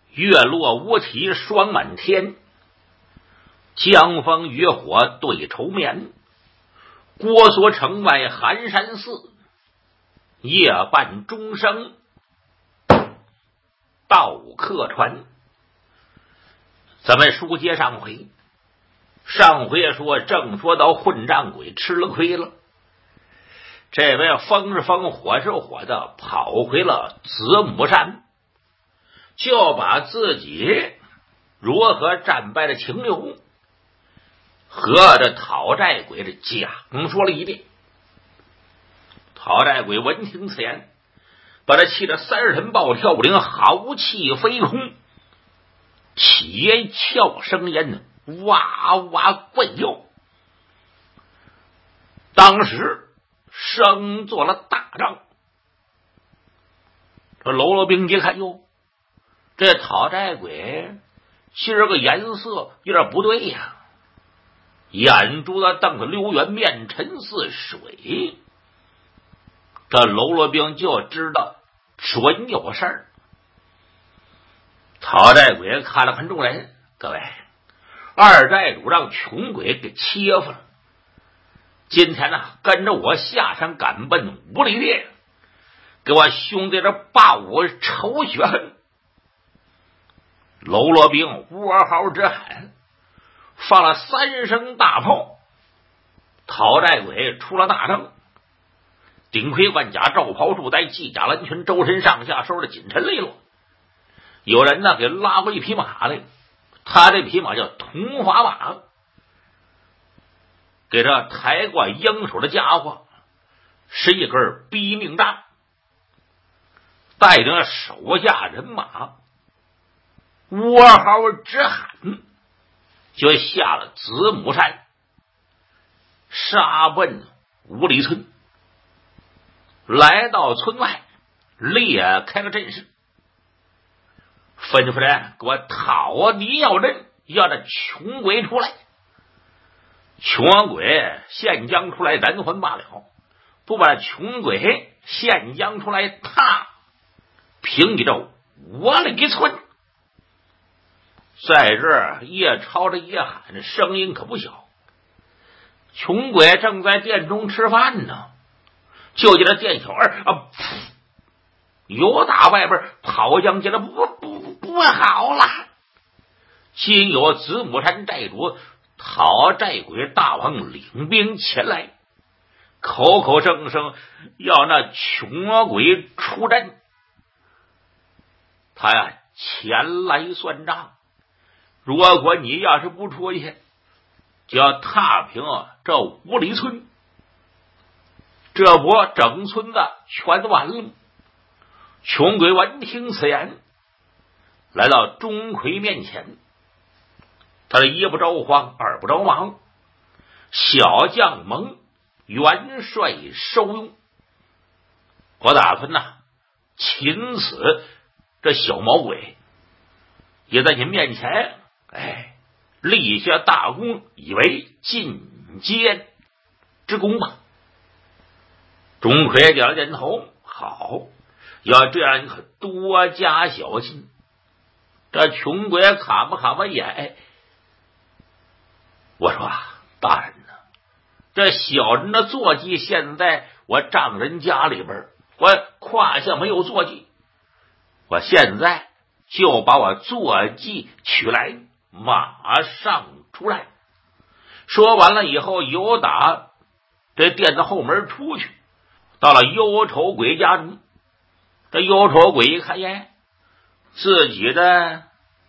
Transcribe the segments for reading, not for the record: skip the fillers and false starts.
月落乌啼霜满天，江枫渔火对愁眠。郭索城外寒山寺，夜半钟声到客船。咱们书接上回说，正说到混账鬼吃了亏了，这位风是风火是火的跑回了子母山，就把自己如何战败的情由和这讨债鬼的讲说了一遍。讨债鬼闻听此言，把他气得三神暴跳灵，豪气飞空，铁壳生烟，哇哇怪叫。当时生做了大仗。这喽啰兵一看，哟，这讨债鬼今儿个颜色有点不对呀，眼珠子瞪得溜圆，面沉似水。这喽啰兵就知道准有事儿。讨债鬼看了看众人，各位，二债主让穷鬼给切服了，今天呢，跟着我下山赶奔五里店，给我兄弟这报我仇雪恨。喽啰兵窝嚎直喊，放了3声大炮，讨债鬼出了大阵，顶盔贯甲，罩袍束带，系甲蓝裙，周身上下收的紧沉利落。有人呢给拉过一匹马来，他这匹马叫铜华马，给这抬过应手的家伙是一根逼命杖，带着手下人马窝嚎直喊，就下了子母山，杀奔五里村。来到村外，列开了阵势，吩咐人给我讨敌要人，要这穷鬼出来。穷鬼现将出来，人魂罢了，不把穷鬼现将出来，他凭你这我里村。在这儿夜抄着夜喊，声音可不小。穷鬼正在店中吃饭呢，就见这店小二由打外边跑将进来，不好了！今有子母山寨主讨债鬼大王领兵前来，口口声声要那穷鬼出阵。他呀前来算账，如果你要是不出去，就要踏平这五里村，这不整村子全完了。穷鬼闻听此言，来到钟馗面前，他的一不着慌，二不着忙，小将蒙元帅收用，我打算擒死这小毛鬼，也在您面前立下大功，以为进阶之功吧。钟馗点了点头，好，要这样你可多加小心。这穷鬼卡巴眼，我说大人呢，这小人的坐骑现在我丈人家里边，我胯下没有坐骑，我现在就把我坐骑取来，马上出来。说完了以后，由打这店的后门出去，到了忧愁鬼家中。这忧愁鬼一看，自己的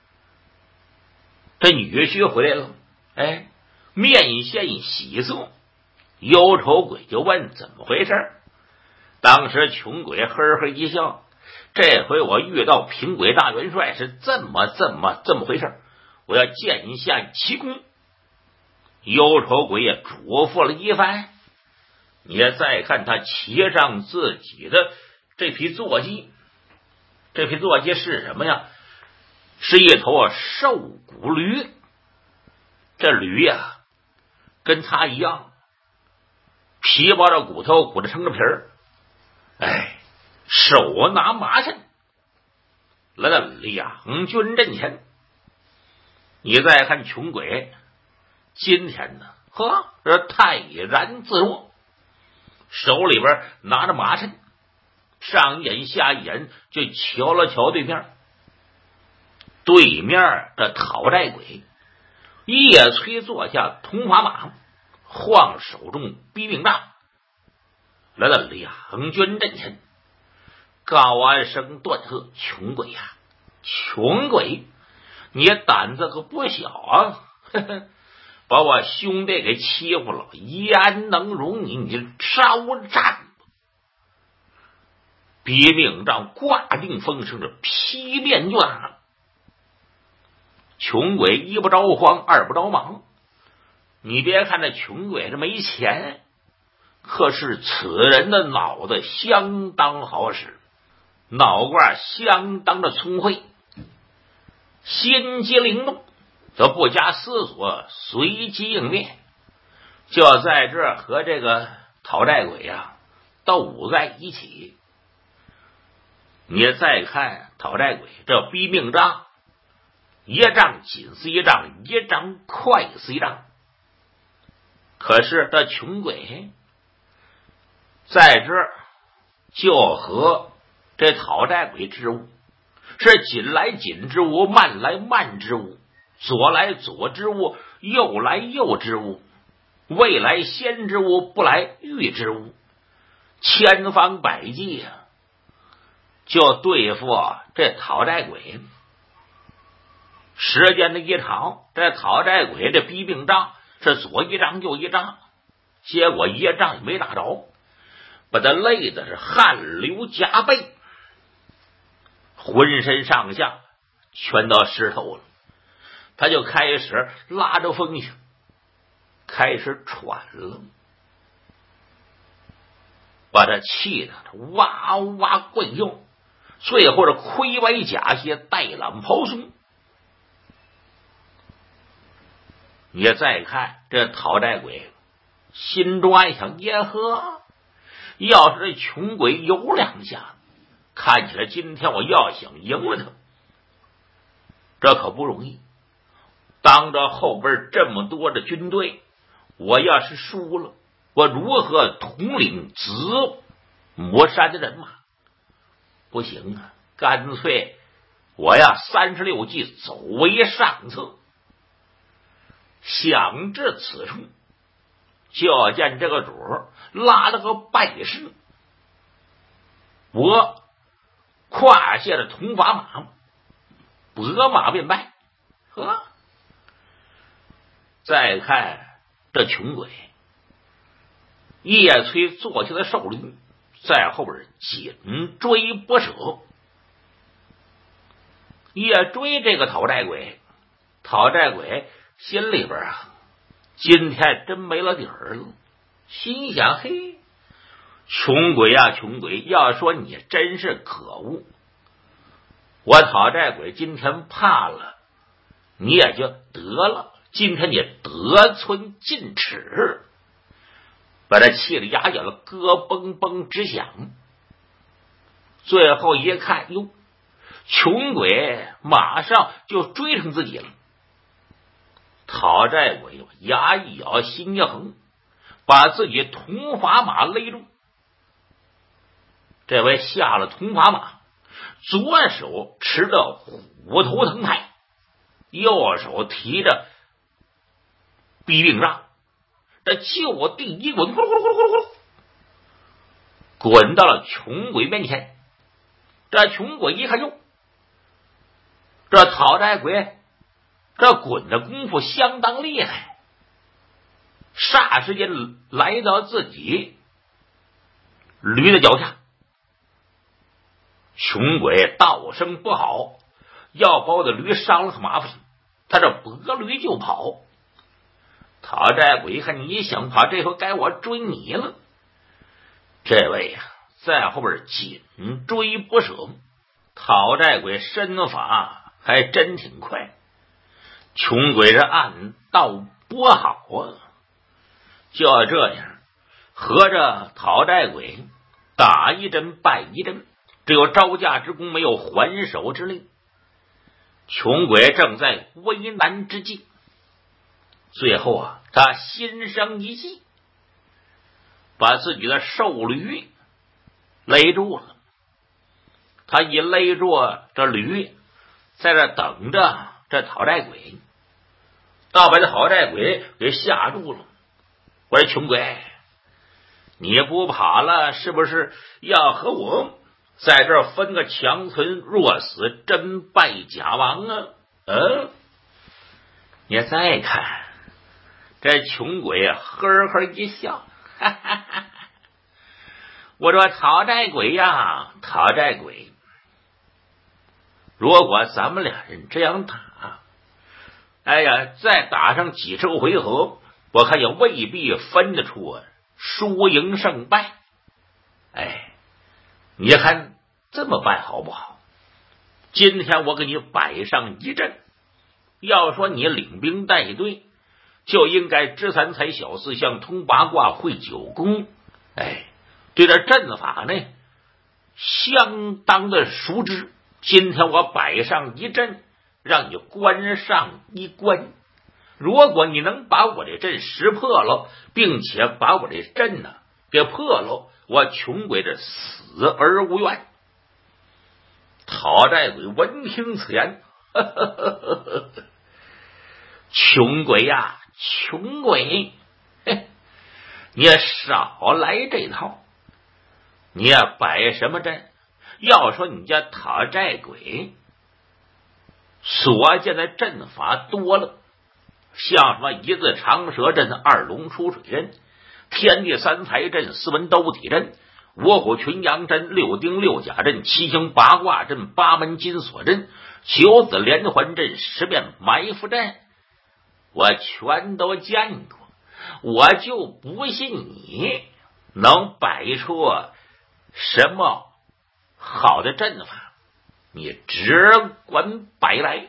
这女婿回来了，面现喜色。忧愁鬼就问怎么回事。当时穷鬼呵呵一笑，这回我遇到平鬼大元帅是这么回事，我要见下奇功。忧愁鬼也嘱咐了一番，你再看他骑上自己的这匹坐骑，这匹坐骑是什么呀？是一头瘦骨驴。这驴呀跟他一样，皮包着骨头，鼓着撑着皮儿，手拿麻绳， 来到两军阵前。你再看穷鬼今天呢，这泰然自若，手里边拿着马身，上眼下眼就瞧了瞧对面。对面的讨债鬼叶崔坐下铜砝马，晃手中逼命杖，来到两军阵前，高安声断喝：“穷鬼呀，穷鬼！你胆子可不小啊！呵呵，把我兄弟给欺负了，焉能容你？你招战！”逼命杖挂定风声，着劈面就打。穷鬼一不着慌，二不着忙。你别看这穷鬼这没钱，可是此人的脑袋相当好使，脑瓜相当的聪慧，心机灵动，就不加思索，随机应变，就在这和这个讨债鬼啊斗在一起。你再看讨债鬼这逼命杖，一仗紧似一仗，一仗快似一仗。可是这穷鬼在这就和这讨债鬼之物是紧来紧之物，慢来慢之物，左来左之物，右来右之物，未来先之物，不来预之物，千方百计啊，就对付这讨债鬼。时间的一长，这讨债鬼这逼命杖是左一仗右一仗，结果一仗也没打着，把他累的是汗流浃背，浑身上下全都湿透了。他就开始拉着风行，开始喘了，把他气得哇哇怪叫，最后是盔白甲靴，带懒袍松。你再看这讨债鬼心中暗想：耶呵，要是这穷鬼有两下，看起来今天我要想赢了他，这可不容易。当着后边这么多的军队，我要是输了，我如何统领子母山的人马？不行啊，干脆我呀36计走为上策。想至此处，就见这个主拉了个败势，我胯下的铜砝马，拨马便败。再看这穷鬼叶崔坐下的兽驴在后边紧追不舍。叶追这个讨债鬼，讨债鬼心里边啊，今天真没了底儿了，心想：嘿，穷鬼呀，穷鬼，要说你真是可恶，我讨债鬼今天怕了，你也就得了，今天你得寸进尺，把他气得牙咬了，咯嘣嘣直响。最后一看，哟，穷鬼马上就追上自己了。讨债鬼牙一咬，心一横，把自己铜砝马勒住。这位下了铜砝马，左手持着虎头藤牌，右手提着逼命杖，这就地一滚，咕噜咕噜咕噜咕噜咕噜，滚到了穷鬼面前。这穷鬼一看，哟，这讨债鬼这滚的功夫相当厉害，霎时间来到自己驴的脚下。穷鬼道声不好，要把我的驴伤了可麻烦，他这拨驴就跑。讨债鬼一看你想跑，这回该我追你了。这位呀，在后边紧追不舍。讨债鬼身法还真挺快，穷鬼这暗道不好啊，就这样和着讨债鬼打一针败一针， 只有招架之功，没有还手之力。穷鬼正在为难之际，最后他心生一计，把自己的兽驴勒住了。他一勒住这驴，在这等着这讨债鬼，倒把这讨债鬼给吓住了。我说穷鬼，你不跑了，是不是要和我在这儿分个强存弱死，真败假亡啊？你再看这穷鬼呵呵一笑，哈哈哈哈。我说讨债鬼呀，讨债鬼，如果咱们俩人这样打，哎呀，再打上几十个回合，我看也未必分得出输赢胜败。哎，你看这么办好不好？今天我给你摆上一阵，要说你领兵带队，就应该知三才晓四象通八卦会九宫，哎，对这阵法呢相当的熟知。今天我摆上一阵，让你关上一关，如果你能把我这阵识破了，并且把我这阵给破了，我穷鬼这死而无怨。讨债鬼闻听此言，呵呵呵呵呵，穷鬼呀，穷鬼，你也少来这套。你也摆什么阵？要说你家讨债鬼所见的阵法多了，像什么一字长蛇阵、二龙出水阵、天地三才阵、四文兜体阵、五虎群羊阵、六丁六甲阵、七星八卦阵、八门金锁阵、九子连环阵、十变埋伏阵，我全都见过。我就不信你能摆出什么好的阵法，你只管摆来。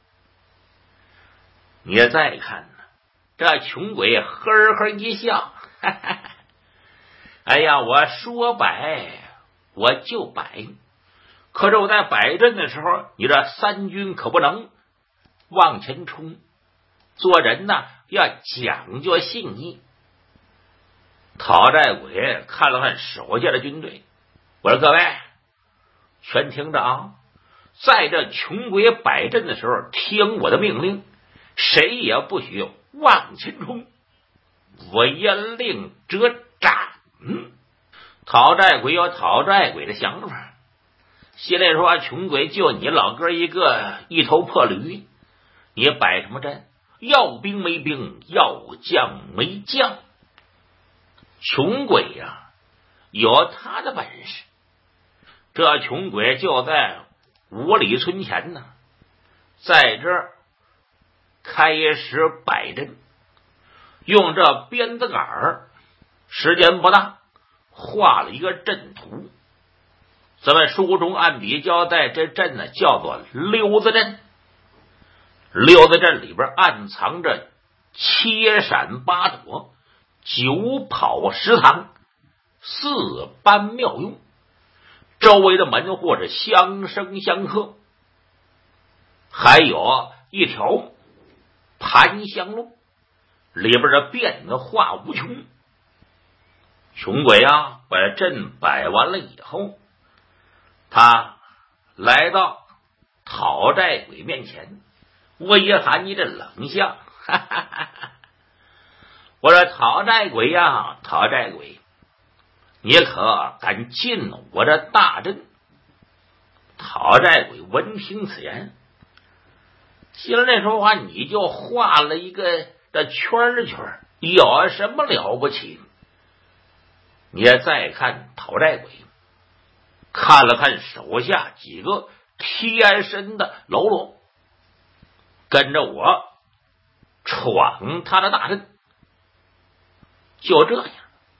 你再看呢，这穷鬼呵呵一笑，哈哈哈，哎呀，我说摆我就摆，可是我在摆阵的时候，你这三军可不能往前冲，做人呢要讲究信义。讨债鬼看了看手下的军队，我说各位全听着啊，在这穷鬼摆阵的时候，听我的命令，谁也不许往前冲，我严令折斩。讨债鬼有讨债鬼的想法，心里说穷鬼就你老哥一个，一头破驴，你摆什么阵？要兵没兵，要将没将。穷鬼呀，有他的本事。这穷鬼就在五里村前呢，在这儿开始摆阵，用这鞭子杆时间不大画了一个阵图。咱们书中按笔交代，这阵呢叫做溜子阵。溜子阵里边暗藏着七闪八躲、九跑十藏、四般妙用，周围的门户是相生相克，还有一条盘香路，里边的变化无穷。穷鬼啊，把阵摆完了以后，他来到讨债鬼面前，微含一阵冷笑，哈哈哈哈。我说讨债鬼呀，讨债鬼，你可敢进我这大阵？讨债鬼闻听此言，心里说话，你就画了一个这圈圈，有什么了不起？你再看讨债鬼，看了看手下几个贴身的喽啰，跟着我闯他的大阵，就这样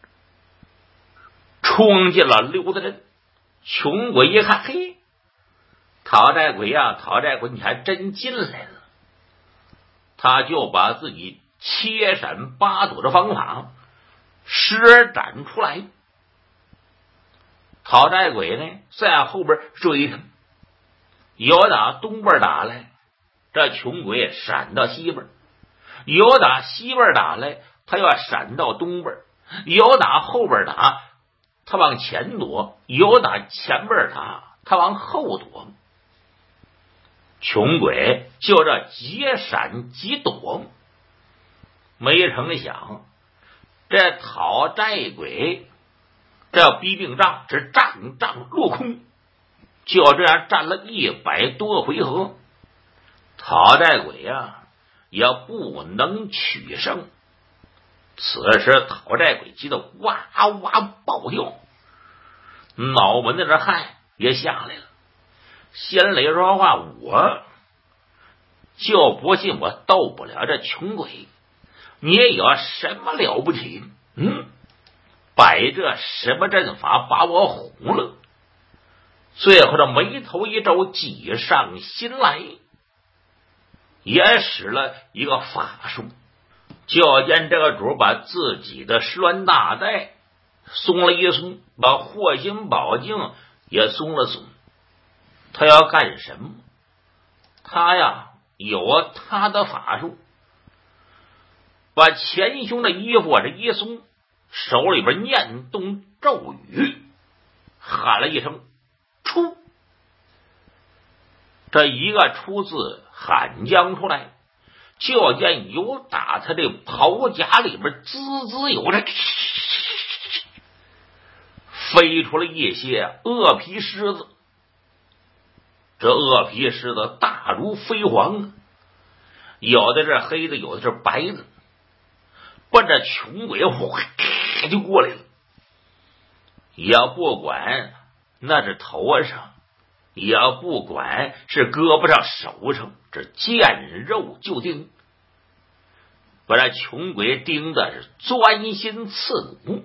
冲进了溜子阵。穷鬼一看，嘿，讨债鬼呀，讨债鬼，你还真进来了。他就把自己七闪八躲的方法施展出来。 讨债鬼呢在后边追他，有打东边打来，这穷鬼闪到西边；有打西边打来，他要闪到东边；有打后边打，他往前躲；有打前边打，他往后躲。穷鬼就这几闪几躲，没成想这讨债鬼这逼病仗是仗仗落空，就这样战了100多回合，讨债鬼也不能取胜。此时讨债鬼急得哇哇暴跳，脑门子的汗也下来了，心里说话，我就不信我斗不了这穷鬼，你有什么了不起？摆这什么阵法把我哄了？最后这眉头一皱，计上心来，也使了一个法术，就见这个主把自己的十銮大带松了一松，把霍心宝镜也松了松。他要干什么？他有他的法术，把前胸的衣服这一松，手里边念动咒语，喊了一声出。这一个出字喊将出来，就见有打他这袍甲里边滋滋有着飞出了一些鳄皮狮子。这鳄皮狮子大如飞蝗，有的是黑的，有的是白的，奔着穷鬼哗就过来了。也不管那是头上，也不管是胳膊上手上，这见肉就叮，把这穷鬼盯的是钻心刺骨，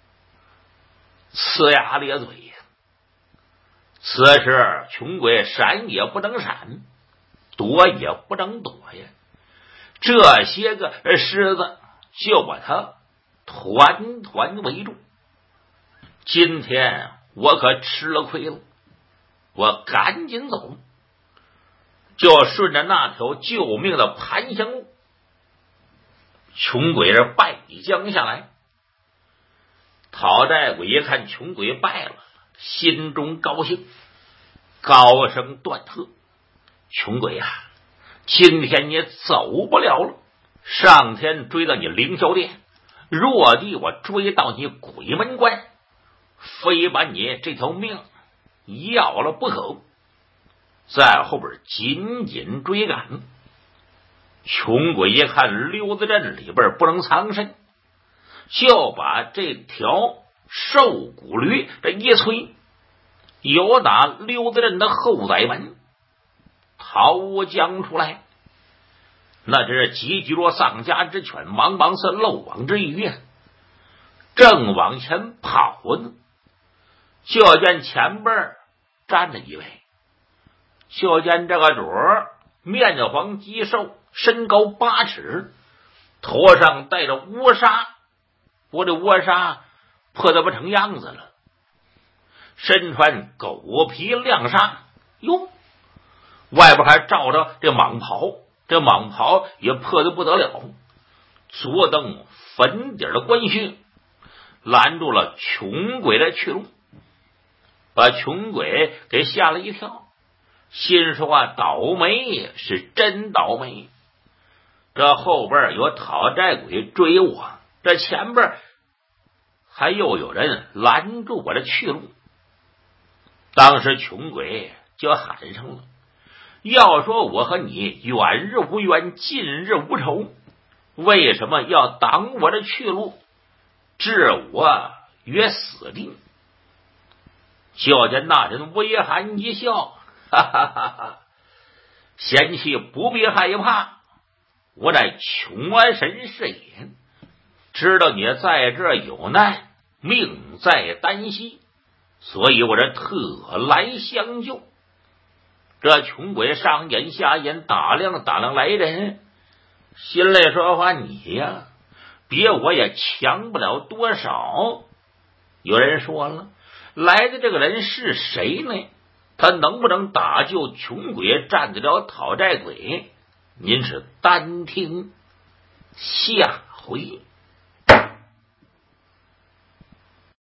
呲牙咧嘴呀。此时穷鬼闪也不能闪，躲也不能躲呀，这些个狮子就把他团团围住。今天我可吃了亏了，我赶紧走，就顺着那条救命的盘香路。穷鬼是败将下来，讨债鬼一看穷鬼败了，心中高兴，高声断喝：穷鬼今天你走不了了，上天追到你凌霄殿，弱地我追到你鬼门关，非把你这条命要了不可。在后边紧紧追赶。穷鬼一看溜子阵里边不能藏身，就把这条瘦骨驴这一催，由打溜子阵的后宰门逃将出来。那只是急急若丧家之犬，茫茫似漏网之鱼，正往前跑呢，就见前边站着一位，就见这个主面黄肌瘦，身高8尺，头上戴着乌纱，不过这乌纱破得不成样子了，身穿狗皮亮纱，哟，外边还罩着这蟒袍，这蟒袍也破得不得了，左蹬粉底的官靴，拦住了穷鬼的去路，把穷鬼给吓了一跳，心说倒霉是真倒霉，这后边有讨债鬼追我，这前边还又有人拦住我的去路。当时穷鬼就喊上了：要说我和你远日无冤，近日无仇，为什么要挡我的去路，置我于死地？就见那人微寒一笑，哈哈哈哈，贤妻不必害怕，我乃穷神是也，知道你在这有难，命在旦夕，所以我这特来相救。这穷鬼上眼下眼打量打量来人，心里说话：你比我也强不了多少。有人说了， 来的这个人是谁呢？他能不能打救穷鬼，占得了讨债鬼？您是单听下回。